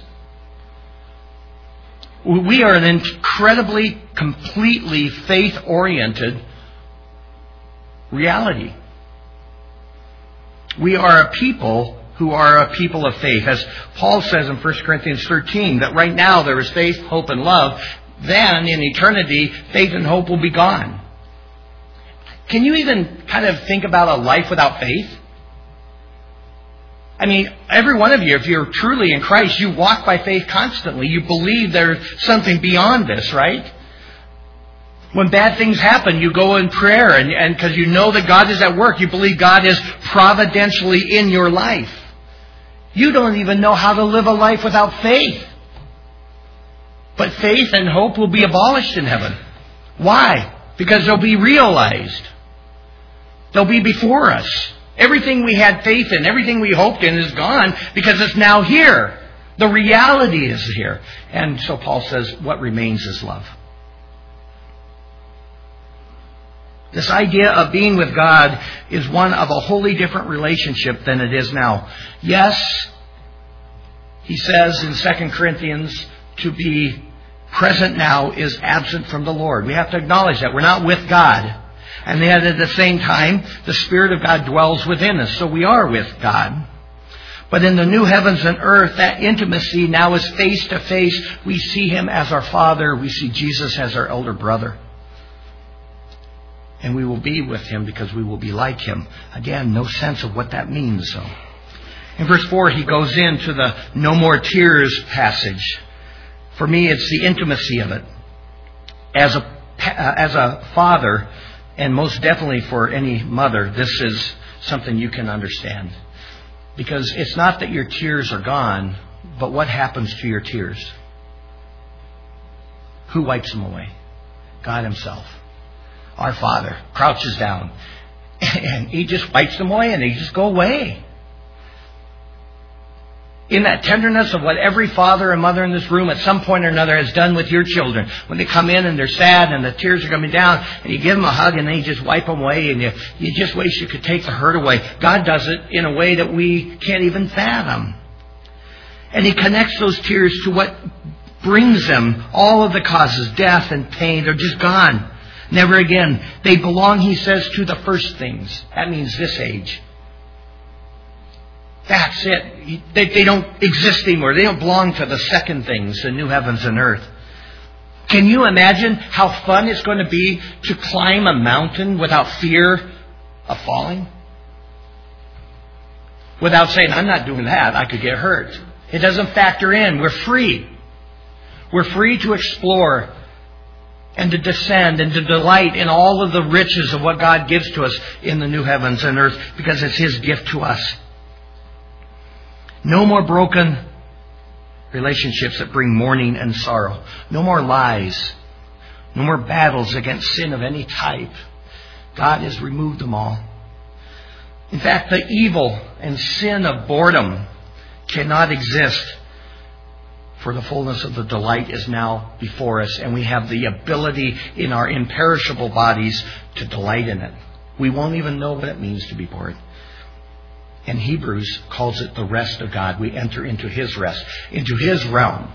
A: We are an incredibly, completely faith-oriented reality. We are a people who are a people of faith. As Paul says in 1 Corinthians 13, that right now there is faith, hope, and love. Then, in eternity, faith and hope will be gone. Can you even kind of think about a life without faith? I mean, every one of you, if you're truly in Christ, you walk by faith constantly. You believe there's something beyond this, right? When bad things happen, you go in prayer, and because you know that God is at work, you believe God is providentially in your life. You don't even know how to live a life without faith. But faith and hope will be abolished in heaven. Why? Because they'll be realized. They'll be before us. Everything we had faith in, everything we hoped in is gone because it's now here. The reality is here. And so Paul says, what remains is love. This idea of being with God is one of a wholly different relationship than it is now. Yes, he says in 2 Corinthians, to be present now is absent from the Lord. We have to acknowledge that. We're not with God. And yet at the same time, the Spirit of God dwells within us. So we are with God. But in the new heavens and earth, that intimacy now is face to face. We see Him as our Father. We see Jesus as our elder brother. And we will be with Him because we will be like Him. Again, no sense of what that means, though. In verse 4, he goes into the no more tears passage. For me, it's the intimacy of it. As a father, and most definitely for any mother, this is something you can understand. Because it's not that your tears are gone, but what happens to your tears? Who wipes them away? God Himself. Our Father crouches down, and He just wipes them away, and they just go away. In that tenderness of what every father and mother in this room at some point or another has done with your children. When they come in and they're sad and the tears are coming down, and you give them a hug and then you just wipe them away, and you just wish you could take the hurt away. God does it in a way that we can't even fathom. And He connects those tears to what brings them. All of the causes, death and pain, they're just gone. Never again. They belong, He says, to the first things. That means this age. That's it. They don't exist anymore. They don't belong to the second things, the new heavens and earth. Can you imagine how fun it's going to be to climb a mountain without fear of falling? Without saying, I'm not doing that, I could get hurt. It doesn't factor in. We're free. We're free to explore and to descend and to delight in all of the riches of what God gives to us in the new heavens and earth, because it's His gift to us. No more broken relationships that bring mourning and sorrow. No more lies. No more battles against sin of any type. God has removed them all. In fact, the evil and sin of boredom cannot exist For the fullness of the delight is now before us, and we have the ability in our imperishable bodies to delight in it. We won't even know what it means to be bored. And Hebrews calls it the rest of God. We enter into His rest, into His realm.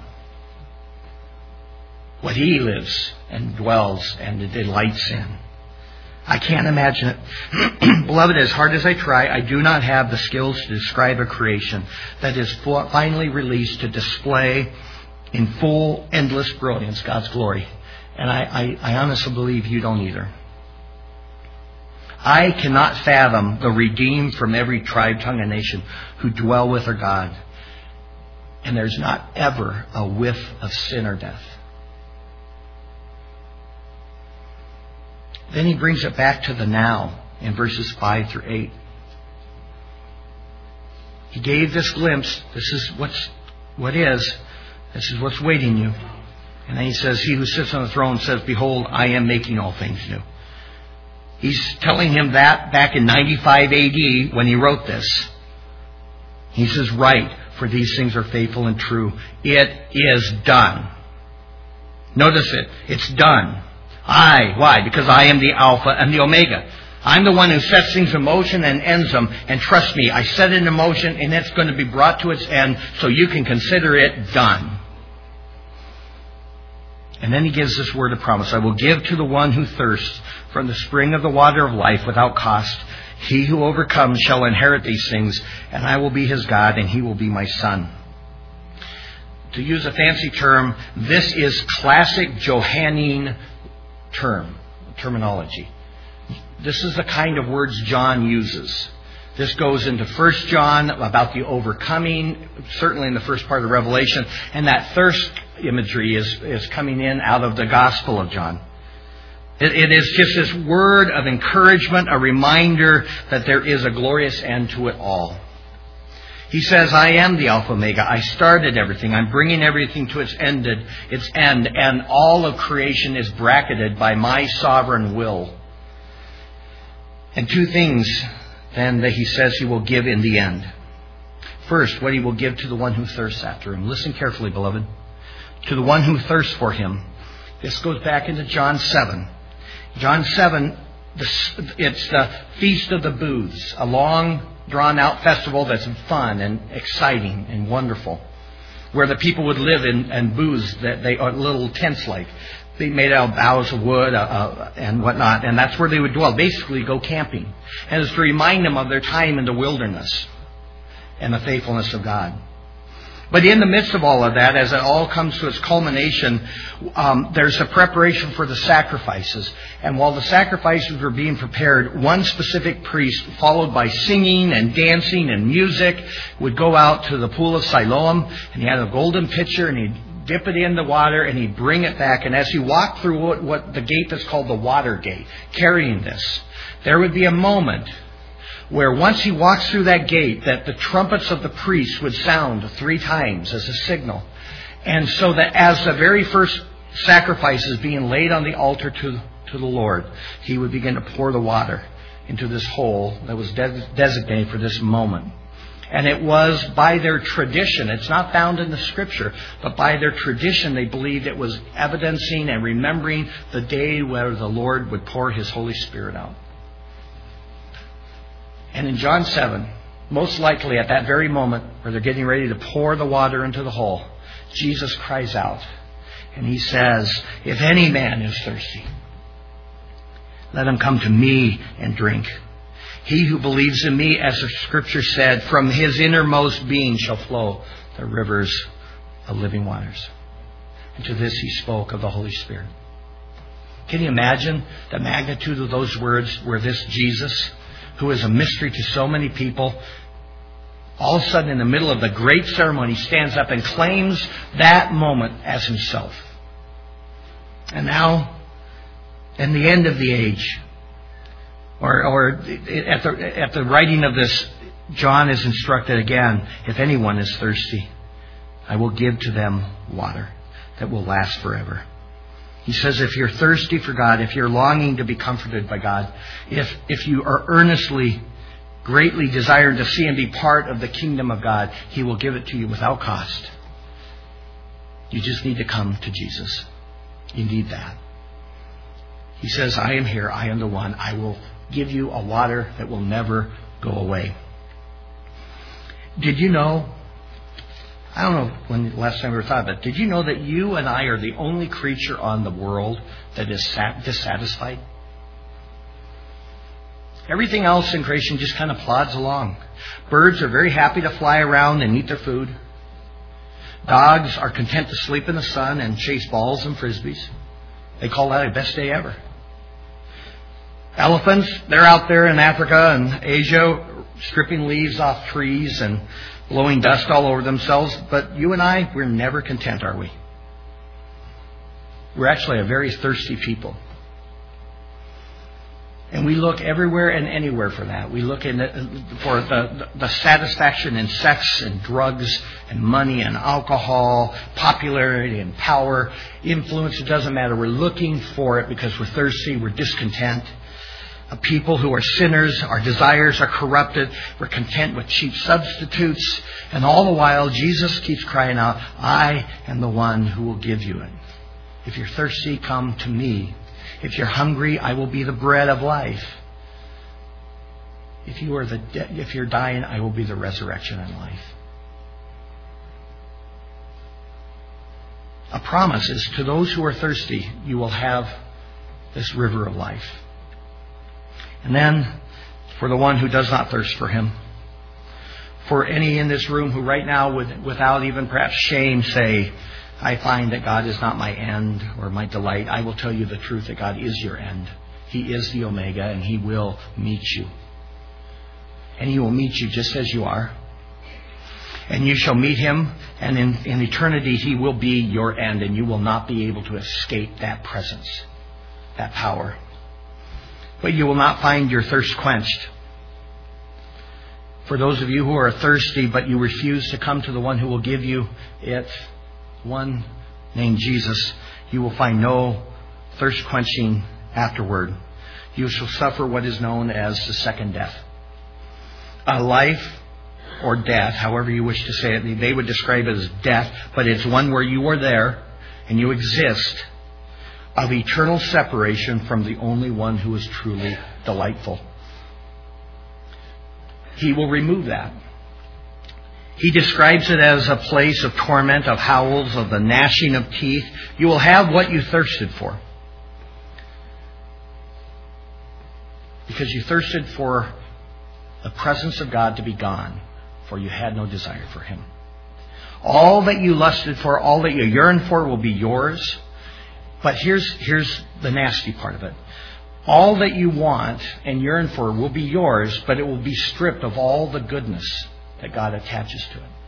A: What He lives and dwells and delights in. I can't imagine it. Beloved, as hard as I try, I do not have the skills to describe a creation that is finally released to display in full, endless brilliance God's glory. And I honestly believe you don't either. I cannot fathom the redeemed from every tribe, tongue, and nation who dwell with their God. And there's not ever a whiff of sin or death. Then he brings it back to the now in verses 5 through 8. He gave this glimpse. This is what is. This is what's waiting you. And then he says, He who sits on the throne says, Behold, I am making all things new. He's telling him that back in 95 AD when he wrote this. He says, right, for these things are faithful and true. It is done. Notice it. It's done. Why? Because I am the Alpha and the Omega. I'm the one who sets things in motion and ends them. And trust me, I set it in motion and it's going to be brought to its end so you can consider it done. And then he gives this word of promise. I will give to the one who thirsts from the spring of the water of life without cost. He who overcomes shall inherit these things, and I will be his God, and he will be my son. To use a fancy term, this is classic Johannine terminology. This is the kind of words John uses. This goes into 1 John about the overcoming, certainly in the first part of Revelation, and that thirst imagery is coming in out of the Gospel of John. It is just this word of encouragement, a reminder that there is a glorious end to it all. He says, I am the Alpha Omega. I started everything. I'm bringing everything to its end, and all of creation is bracketed by my sovereign will. And two things, then, that he says he will give in the end. First, what he will give to the one who thirsts after him. Listen carefully, beloved. To the one who thirsts for him. This goes back into John 7. John 7, it's the Feast of the Booths, a long, drawn-out festival that's fun and exciting and wonderful, where the people would live in booths that they are little tents like. They made out of boughs of wood and whatnot, and that's where they would dwell, basically go camping. And it's to remind them of their time in the wilderness and the faithfulness of God. But in the midst of all of that, as it all comes to its culmination, there's a preparation for the sacrifices. And while the sacrifices were being prepared, one specific priest, followed by singing and dancing and music, would go out to the pool of Siloam, and he had a golden pitcher, and he'd dip it in the water, and he'd bring it back. And as he walked through what the gate that's called the water gate, carrying this, there would be a moment where once he walks through that gate, that the trumpets of the priests would sound 3 times as a signal. And so that as the very first sacrifice is being laid on the altar to the Lord, he would begin to pour the water into this hole that was designated for this moment. And it was by their tradition, it's not found in the Scripture, but by their tradition they believed it was evidencing and remembering the day where the Lord would pour His Holy Spirit out. And in John 7, most likely at that very moment where they're getting ready to pour the water into the hole, Jesus cries out and He says, if any man is thirsty, let him come to me and drink. He who believes in me, as the Scripture said, from his innermost being shall flow the rivers of living waters. And to this He spoke of the Holy Spirit. Can you imagine the magnitude of those words where this Jesus, who is a mystery to so many people, all of a sudden in the middle of the great ceremony stands up and claims that moment as Himself. And now, in the end of the age, or at the writing of this, John is instructed again, if anyone is thirsty, I will give to them water that will last forever. He says if you're thirsty for God, if you're longing to be comforted by God, if you are earnestly, greatly desiring to see and be part of the kingdom of God, He will give it to you without cost. You just need to come to Jesus. You need that. He says, I am here. I am the one. I will give you a water that will never go away. Did you know, I don't know when the last time we ever thought about it, did you know that you and I are the only creature on the world that is dissatisfied? Everything else in creation just kind of plods along. Birds are very happy to fly around and eat their food. Dogs are content to sleep in the sun and chase balls and frisbees. They call that a best day ever. Elephants, they're out there in Africa and Asia stripping leaves off trees and blowing dust all over themselves. But you and I, we're never content, are we? We're actually a very thirsty people. And we look everywhere and anywhere for that. We look for the satisfaction in sex and drugs and money and alcohol, popularity and power, influence. It doesn't matter. We're looking for it because we're thirsty, we're discontent. A people who are sinners, our desires are corrupted. We're content with cheap substitutes. And all the while, Jesus keeps crying out, I am the one who will give you it. If you're thirsty, come to me. If you're hungry, I will be the bread of life. If you're dying, I will be the resurrection and life. A promise is to those who are thirsty, you will have this river of life. And then, for the one who does not thirst for him, for any in this room who right now would, without even perhaps shame, say, I find that God is not my end or my delight, I will tell you the truth that God is your end. He is the Omega, and He will meet you. And He will meet you just as you are. And you shall meet Him, and in eternity He will be your end, and you will not be able to escape that presence, that power. But you will not find your thirst quenched. For those of you who are thirsty, but you refuse to come to the one who will give you it, one named Jesus, you will find no thirst quenching afterward. You shall suffer what is known as the second death. A life or death, however you wish to say it, they would describe it as death, but it's one where you are there and you exist, of eternal separation from the only one who is truly delightful. He will remove that. He describes it as a place of torment, of howls, of the gnashing of teeth. You will have what you thirsted for. Because you thirsted for the presence of God to be gone, for you had no desire for Him. All that you lusted for, all that you yearned for will be yours. But here's the nasty part of it. All that you want and yearn for will be yours, but it will be stripped of all the goodness that God attaches to it.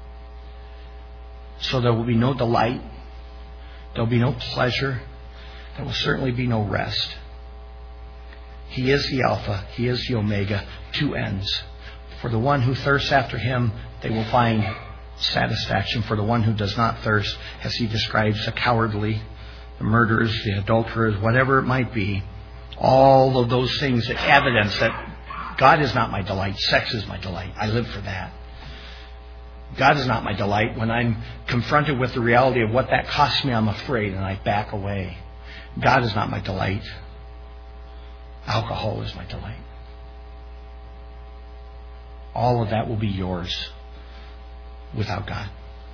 A: So there will be no delight. There will be no pleasure. There will certainly be no rest. He is the Alpha. He is the Omega. Two ends. For the one who thirsts after Him, they will find satisfaction. For the one who does not thirst, as He describes, the cowardly, the murderers, the adulterers, whatever it might be, all of those things that evidence that God is not my delight. Sex is my delight. I live for that. God is not my delight. When I'm confronted with the reality of what that costs me, I'm afraid and I back away. God is not my delight. Alcohol is my delight. All of that will be yours without God.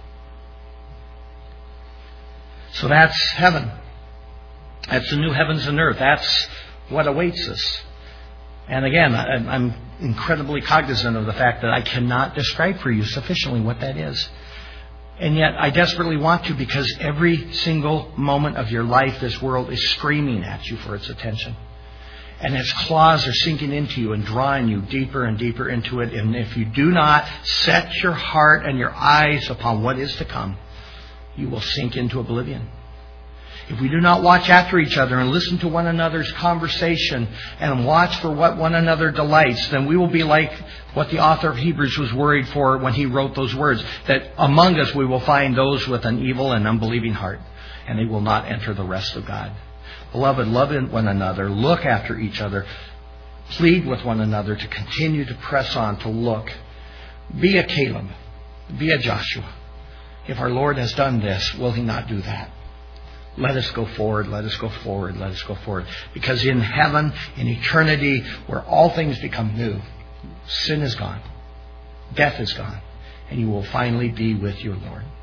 A: So that's heaven. That's the new heavens and earth. That's what awaits us. And again, I'm incredibly cognizant of the fact that I cannot describe for you sufficiently what that is. And yet I desperately want to, because every single moment of your life, this world is screaming at you for its attention. And its claws are sinking into you and drawing you deeper and deeper into it. And if you do not set your heart and your eyes upon what is to come, you will sink into oblivion. If we do not watch after each other and listen to one another's conversation and watch for what one another delights, then we will be like what the author of Hebrews was worried for when he wrote those words, that among us we will find those with an evil and unbelieving heart, and they will not enter the rest of God. Beloved, love one another, look after each other, plead with one another to continue to press on, to look. Be a Caleb, be a Joshua. If our Lord has done this, will He not do that? Let us go forward, let us go forward, let us go forward. Because in heaven, in eternity, where all things become new, sin is gone. Death is gone. And you will finally be with your Lord.